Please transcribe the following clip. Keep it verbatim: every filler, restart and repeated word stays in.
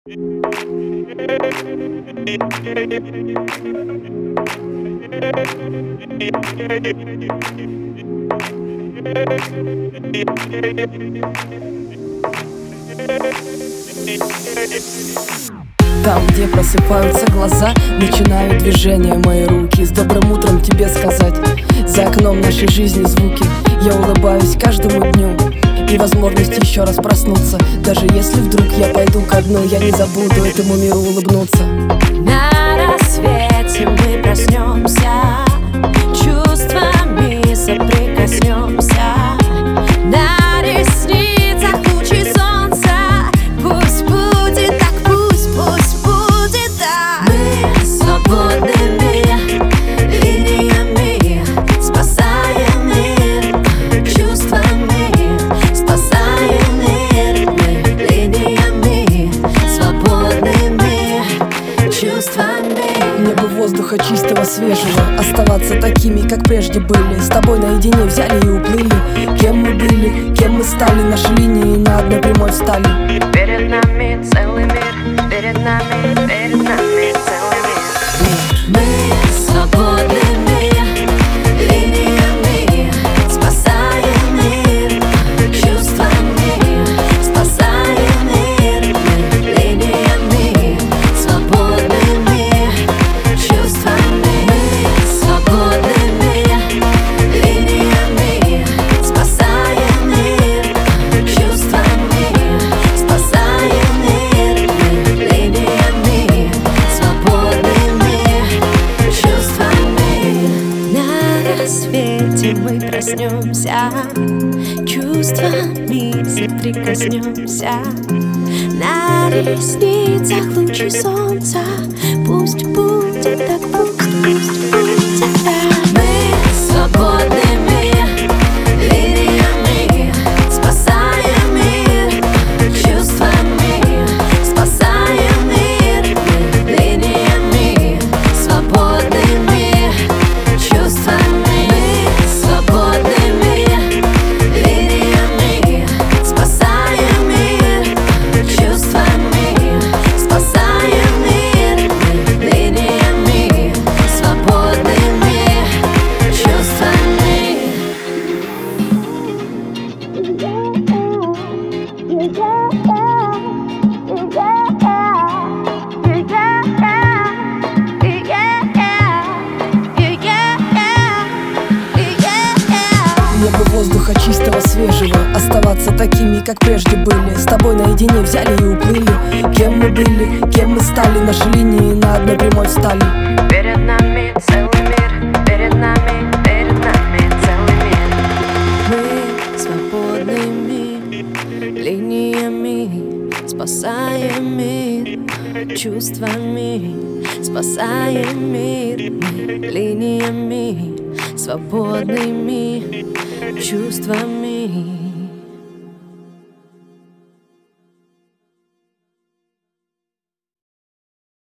Там, где просыпаются глаза, начинают движения мои руки. С добрым утром тебе сказать, за окном нашей жизни звуки. Я улыбаюсь каждому дню и возможность еще раз проснуться. Даже если вдруг я пойду ко дну, я не забуду этому миру улыбнуться. На рассвете мы проснемся, чувствами соприкоснемся. На ресницах лучи солнца, пусть будет так, пусть, пусть будет так. Мы свободными линиями спасаем мир, чувствами спасаем мир. Мы линиями свободными, чувствами. Мне бы воздуха чистого, свежего, оставаться такими, как прежде были. С тобой наедине взяли и уплыли. Кем мы были, кем мы стали, наши линии на одной прямой встали. Перед нами целый мир, перед нами, перед нами целый мир. Мы свободными линиями спасаем мир, чувствами спасаем мир. Мы линиями свободными, чувствами. Мы свободными линиями спасаем мир, чувствами спасаем мир. Мы линиями свободными, чувствами. На рассвете мы проснемся, чувствами соприкоснемся. На ресницах лучи солнца, пусть будет так, пусть, пусть будет так. Мы свободными линиями спасаем мир, чувствами спасаем мир. Мы линиями свободными, чувствами. Мы свободными линиями спасаем мир, чувствами спасаем мир. Мы линиями свободными, чувствами. Мне бы воздуха чистого, свежего, оставаться такими, как прежде были. С тобой наедине взяли и уплыли. Кем мы были, кем мы стали, наши линии на одной прямой встали. Перед нами целый мир, перед нами, перед нами целый мир. Мы свободными линиями спасаем мир, чувствами спасаем мир. Мы линиями свободными, чувствами